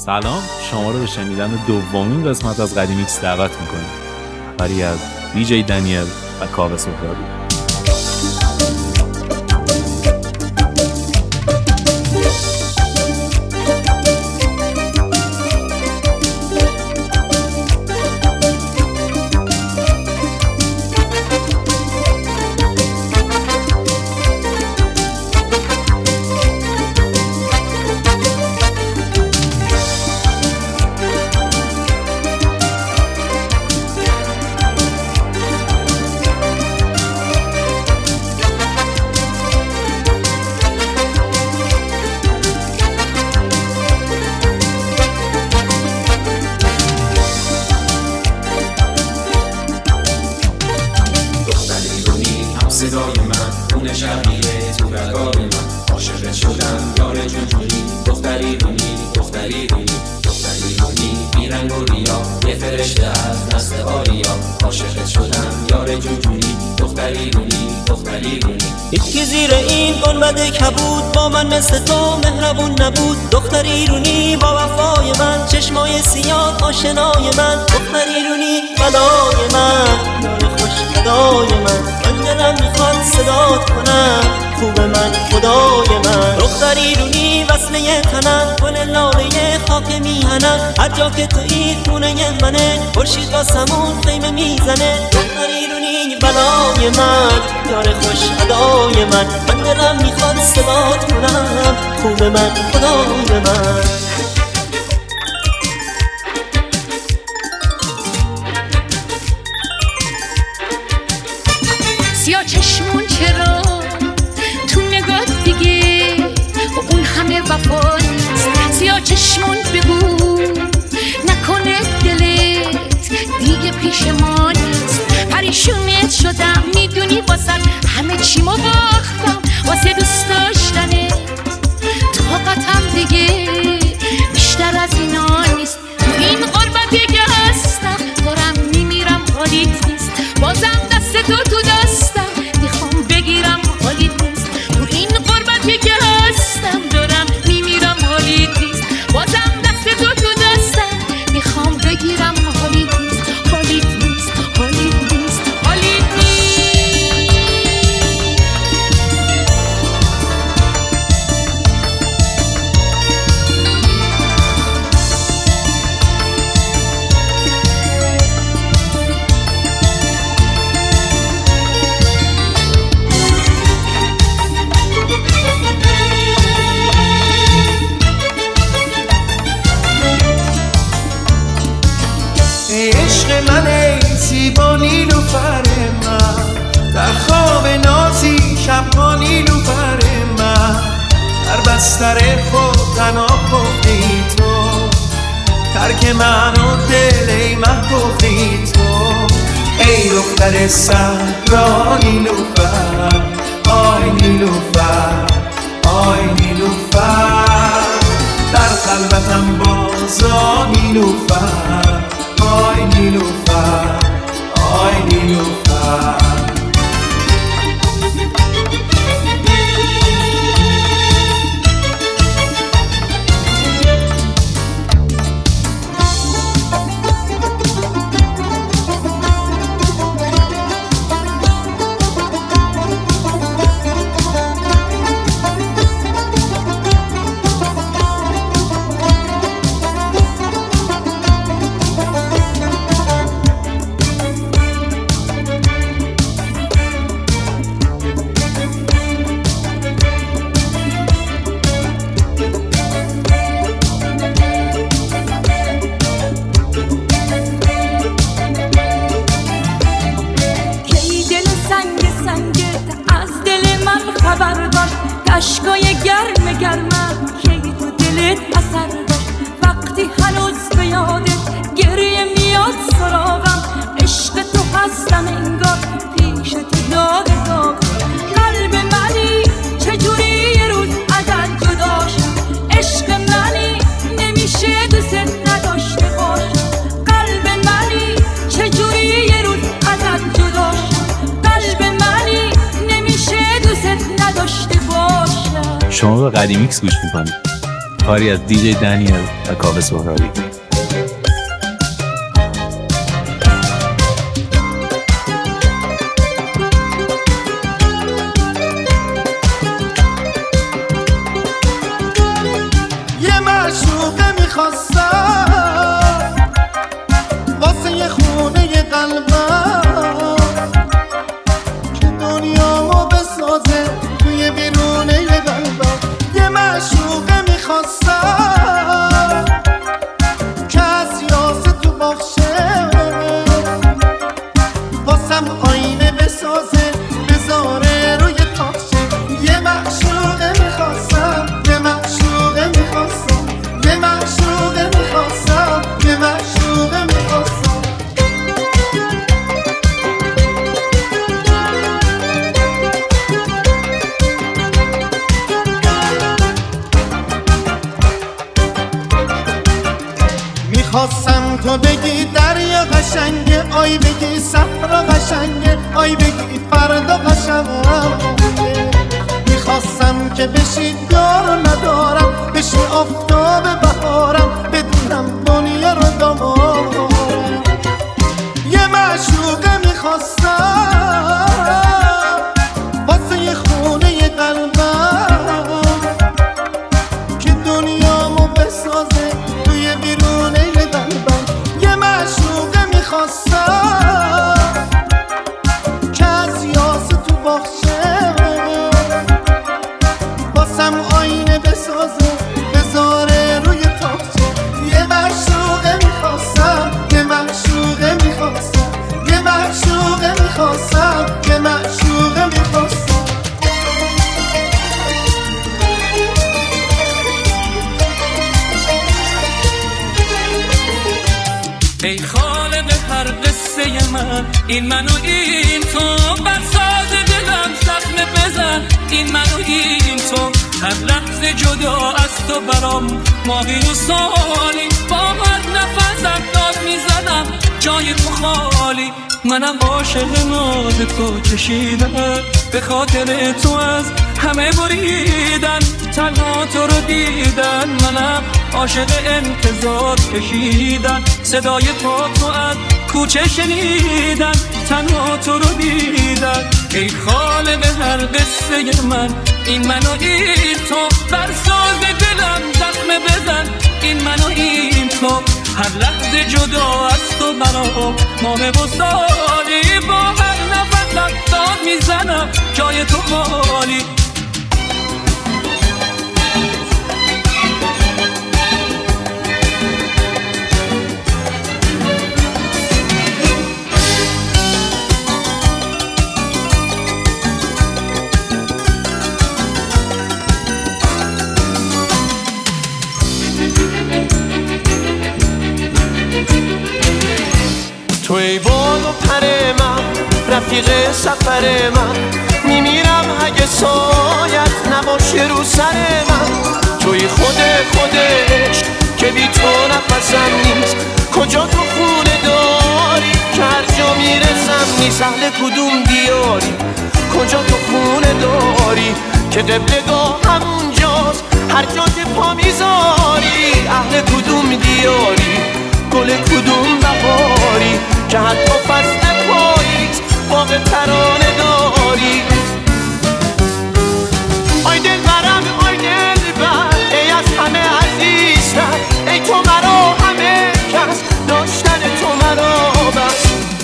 سلام، شما رو به شنیدن دومین قسمت از قدیمیکس دعوت میکنیم. خبری از دی‌جی دنیل و کاوه سهرابی. صدای من خون شبیه تو رگای من، عاشقت شدم یار جونجونی، دختری رونی دختری رونی دختری رونی، بیرنگ و ریا یه فرشته از نسل آریا، عاشقت شدم یار جونجونی، دختری رونی دختری رونی. یکی زیر این گنبد کبود با من مثل تو مهربون نبود، دختری رونی با وفای من، چشمای سیاه آشنای من، دختری رونی بلای من، یار خوش صدای من دلم میخواد صدات کنم، خوب من خدای من، دختری رونی وصله تنم، گل لاله خاک میهنم، هر جا که تویی خونه منه، خورشید با سمون خیمه میزنه، دختری رونی بلای من، یار خوش ادای من دلم میخواد صدات کنم، خوب من خدای من. سیاه چشمون چرا تو نگاه دیگه اون همه وفا نیست، سیاه چشمون بگو نکنه دلت دیگه پیش ما نیست، پریشونت شدم میدونی واسه همه چی ما باختم، واسه دوست داشتنت طاقتم دیگه بیشتر از اینا نیست، تو این غربتی که هستم دارم میمیرم حالیت نیست، بازم دست تو دستم میخوام بگیرم حالیت نیست، تو این غربتی که هستم دارم میمیرم حالیت نیست، بازم دست تو دستم میخوام بگیرم حالیت نیست، حالیت نیست، حالیت نیست، حالیت نیست. عشق من ای زیبا نیلوفر من، در خواب نازی شب نیلوفر من، در بستر خود تنها گفتی تو، ترک من و دل ای محبوبی تو، ای دختر صحرا نیلوفر، آی نیلوفر آی نیلوفر، در خلوتم بازا نیلوفر، آی نیلوفر آی نیلوفر. اشکای گرم گرمم کی تو دلت اثر داشت، وقتی هنوز به یادت گریه میاد سراغم، عشق تو هستم انگار پیش تو داغ داغ، قلب منی چجوری یه روز ازت جدا شد، عشق منی نمیشه دوست نداشته باشم، قلب منی چجوری یه روز ازت جدا شد، قلب منی نمیشه دوست نداشته باشم. شما به قدیمیکس گوش میکنید. کاری از دیجی دنیل و کاوه سهرابی. یه معشوقه میخواستم واسه یه خونه یه قلبم که دنیامو بسازه توی بیرونه یه قلبم. یه معشوقه میخواستم که از یاسه تو باخشه واسم آینه بسازه بذاره روی تاخشه. یه معشوقه میخواستم، یه معشوقه میخواستم، یه معشوقه میخواستم، یه معشوقه میخواستم. میخواستم تو بگی دریا قشنگه، آی بگی صحرا قشنگه، آی بگی فردا قشنگه. میخواستم که بشی یار ندارم، بشی آفتاب بهارم، بدونم دنیا رو دامارم. یه معشوقه میخواستم واسه یه خونه یه قلبم که دنیامو بسازه توی بیرونه یه قلبم. یه معشوقه میخواستم که از یاسه تو باخشه واسم آینه بسازه بذاره روی تاخچه. یه معشوقه میخواستم، یه معشوقه میخواستم، یه معشوقه میخواستم، یه معشوقه میخواستم. ای خالق هر قصه من، این من و این تو، بر ساز دلم زخم بزن. این من و این تو، هر لحظه جدا از تو برام ماهی و سالی. با هر نفسم داد میزنم جای تو خالی. منم عاشق ناز تو کشیدم، به خاطر تو از همه بریدن، تنها تو رو دیدن. منم عاشق انتظار کشیدن، صدای تو از کوچه شنیدن، تنها تو رو دیدن. ای خالق هر قصه من، این من و این تو، بر ساز دلم زخم بزن. این من و این تو، هر لحظه جدا از تو برام ماه و سالی. با هر نفسم داد میزنم جای تو خالی. توی باد و پر من، رفیق سفر من، میمیرم اگه سایت نباشه رو سر من. توی خودش که بی تو نفسم نیست، کجا تو خونه داری که هر جا میرسم نیست. اهل کدوم دیاری، کجا تو خونه داری که قبلگاه همونجاست هر جا که پا میذاری. اهل کدوم دیاری، گل کدوم بهاری که حتی فصل پاییز باغ ترانه داری. آی دل برم، آی دل بر، ای از همه عزیزتر، ای تو مرا همه کس، داشتن تو مرا بس.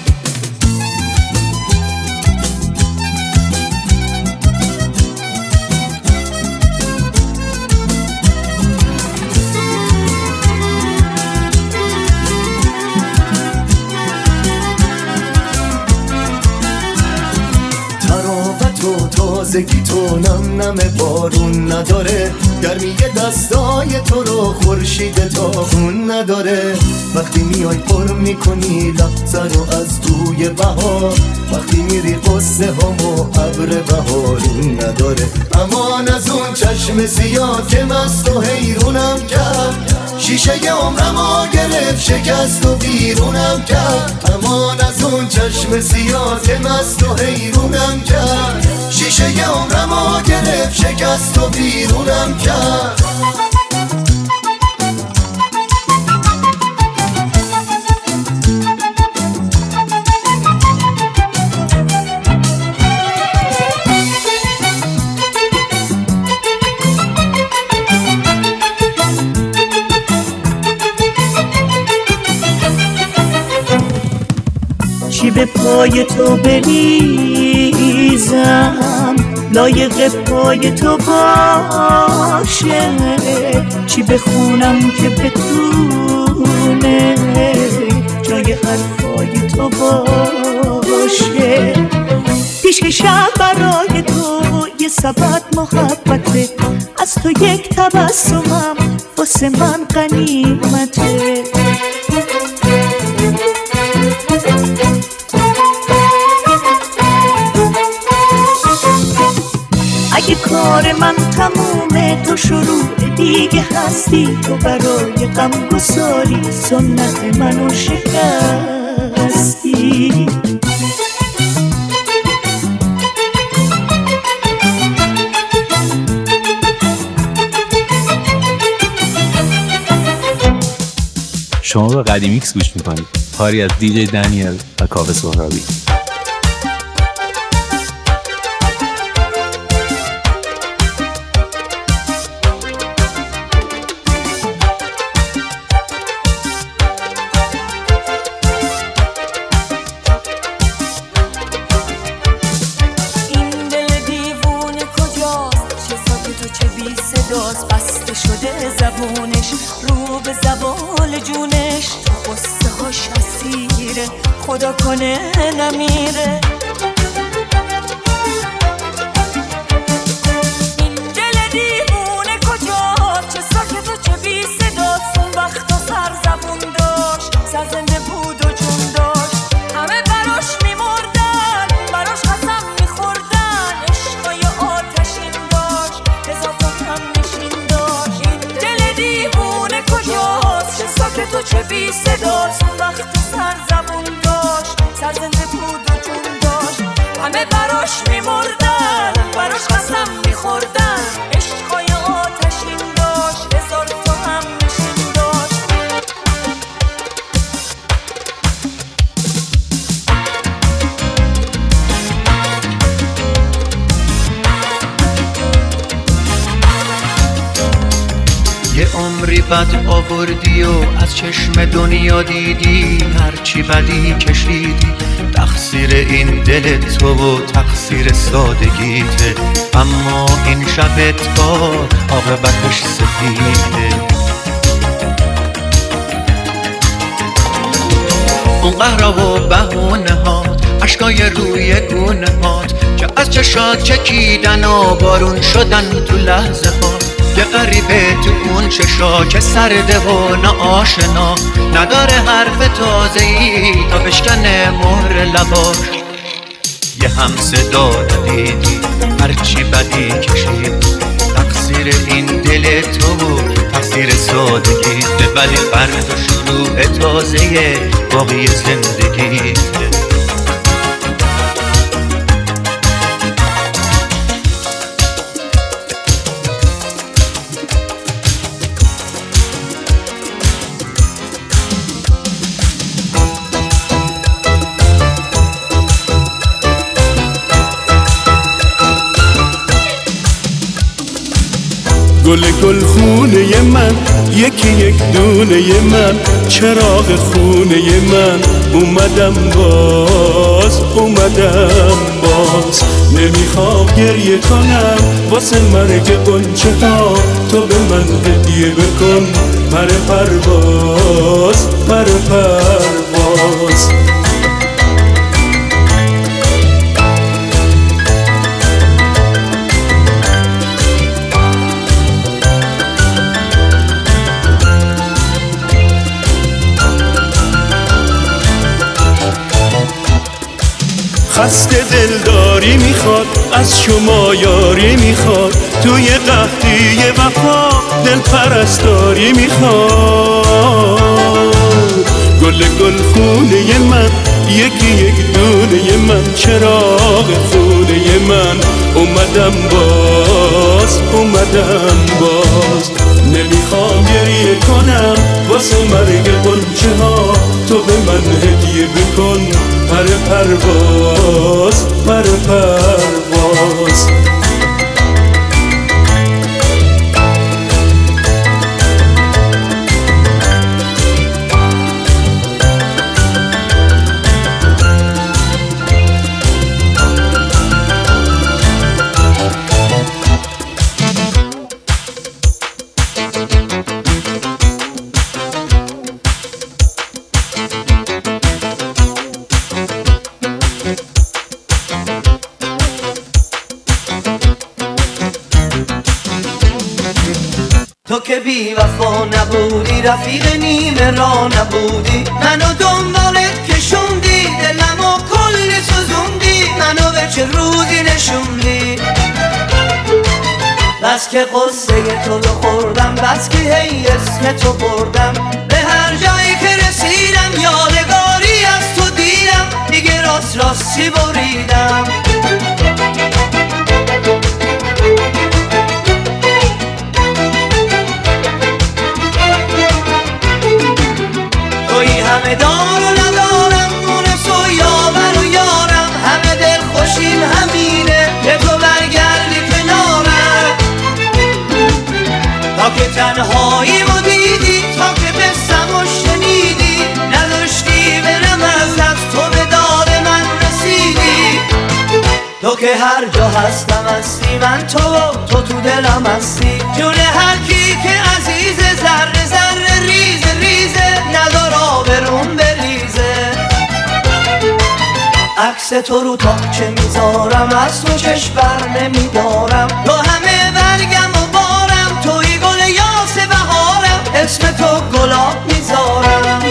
تازگی تو نم نم بارون نداره، گرمی دستای تو رو خورشید تا خون نداره. وقتی میای پر میکنی لحظه رو از توی بهار، وقتی میری قصه هامو ابر بهارون نداره. امان از اون چشم سیاه که مست و حیرونم کرد، شیشه عمرمو گرفت شکست و بیرونم کرد. امان از اون چشم سیاه که مست و حیرونم کرد، شیشه عمرمو گرفت شکست و بیرونم کرد. پای تو بریزم، لایق پای تو باشه، چی بخونم که بتونه جای حرفای تو باشه. پیشکشم برای تو یه سبد محبته، از تو یک تبسمم واسه من غنیمته. اگه کار من تمومه تو شروع دیگه هستی، تو برای غم گساری سنت منو شکستی. شما به قدیمیکس گوش میکنید، کاری از دیجی دنیل و کاوه سهرابی. بسته شده زبونش رو به زوال جونش، قصه هاش اسیره خدا کنه نمیره. این دل دیوونه کجاست چه ساکت و چه بی صداست، اون وقتا سر زبون داشت، سر زنده بود و جون داشت، همه براش میمردن، براش قسم میخوردن، عشقای آتشین داشت، هزار تا هم نشین داشت. این دل دیوونه کجاست چه ساکت و چه بی صداست، اون وقتا سر زبون داشت، سر زنده بود و جون داشت، همه براش میمردن، براش قسم میخوردن، عشقای آتشین داشت، هزار تا هم نشین داشت. یه عمری بد آوردی و از چشم دنیا دیدی، هرچی بدی کشیدی، تقصیر این دل تو و تقصیر سادگیته، اما این شب تار عاقبتش سفیده. اون قهرها و بهونه هات، اشکای روی گونه هات که از چشات چکیدن و بارون شدن تو لحظه ها، یه غریبه تو اون چشا که سرده و ناآشنا، نداره حرف تازه‌ای تا بشکنه مهر لباش. یه هم صدا ندیدی هرچی بدی کشید، تقصیر این دل تو و تقصیر سادگیته، ولی فردا شروع تازه باقی زندگیته. گل خونه من، یکی یک دونه من، چراغ خونه من، اومدم باز نمیخوام گریه کنم واسه مرگ قنچه ها، تو به من هدیه بکن پر پرواز. خسته دلداری میخواد، از شما یاری میخواد، توی قحطی وفا دل پرستاری میخواد. گل خونه من، یکی یک دونه من، چراغ خونه من، اومدم باز نمیخوام گریه کنم واسه مرگ قنچه ها، تو به من هدیه بکن پر پرواز. تو که بی وفا نبودی، رفیق نیمه را نبودی، منو دنبالت کشوندی، دلمو کلی سوزوندی، منو به چه روزی نشوندی. بس که قصه تو رو خوردم، بس که هی اسم تو بردم، به هر جایی که رسیدم یادگاری از تو دیدم، دیگه راست راستی بریدم. توی همه دار و ندارم، مونس و یاور و یارم، همه دل خوشیم همینه که تو برگردی کنارم. تا که تنهاییمو دیدی، تا که بستم و شنیدی، نداشتی برم ازت، تو به داد من رسیدی. تو که هر جا هستم هستی، من تو دلم هستی، جون هر کی که عزیزه، ذره ذره ریزه ریزه، ندار آبرون بریزه. عکس تو رو تاقچه میذارم، از تو چشم بر نمیدارم، تو همه برگم و بارم، توی گل یاس بهارم، اسم تو گلاب میذارم.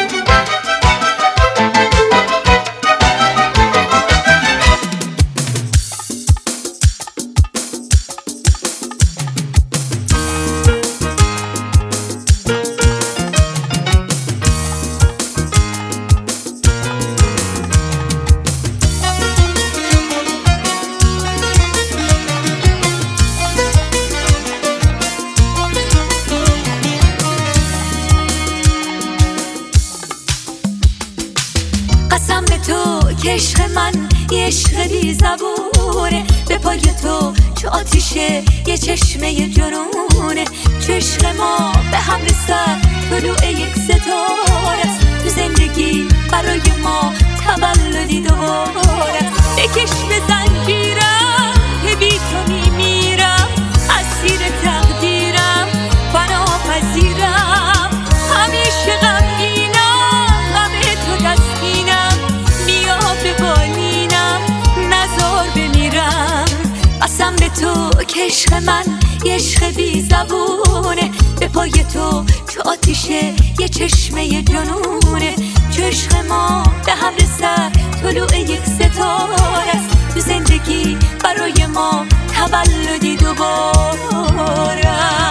عشق من یه عشق بی زبونه، به پای تو چه آتیشه یه چشمه جنونه. چه عشق ما به هم رسد طلوع یک ستاره است، تو زندگی برای ما تولدی دوباره است. بکش به زنجیرم که بی تو میمیرم، اسیر تقدیرم فنا پذیرم، همیشه غمگینم، غم تو تسکینم، بیا به بالینم نزار بمیرم. قسم به تو که عشق من یه عشق بی زبونه، به پای تو چه آتیشه یه چشمه جنونه. چه عشق ما به هم رسد طلوع یک ستاره است، تو زندگی برای ما تولدی دوباره.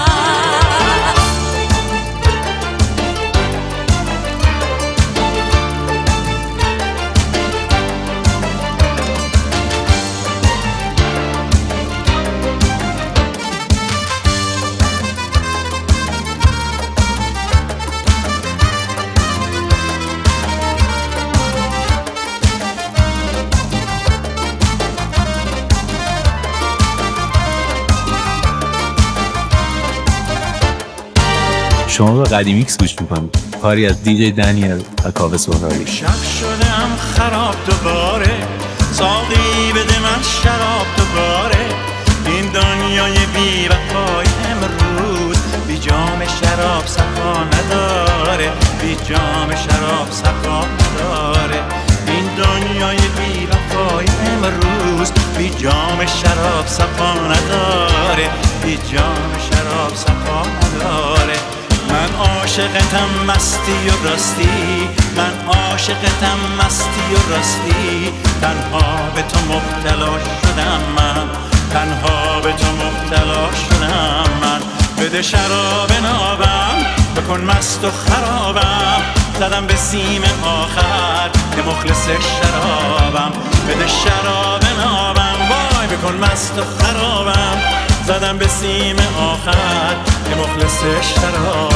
شما به قدیمیکس گوش میکنید، کاری از دیجی دنیل و کاوه سهرالی. شب شدم خراب دوباره، ساقی بده من شراب دوباره. این دنیای بی وفای امروز بی جام شراب صفا نداره، بی جام شراب صفا نداره. این دنیای بی وفای امروز بی جام شراب صفا نداره، بی جام شراب صفا نداره. من عاشقتم مستی و راستی، من عاشقتم مستی و راستی. تنها به تو مبتلا شدم من، تنها به تو مبتلا شدم من. بده شراب نابم، بکن مست و خرابم. زدم به سیم آخر که مخلص شرابم. بده شراب نابم، وای بکن مست و خرابم. زدم به سیم آخر که مخلص شرابم.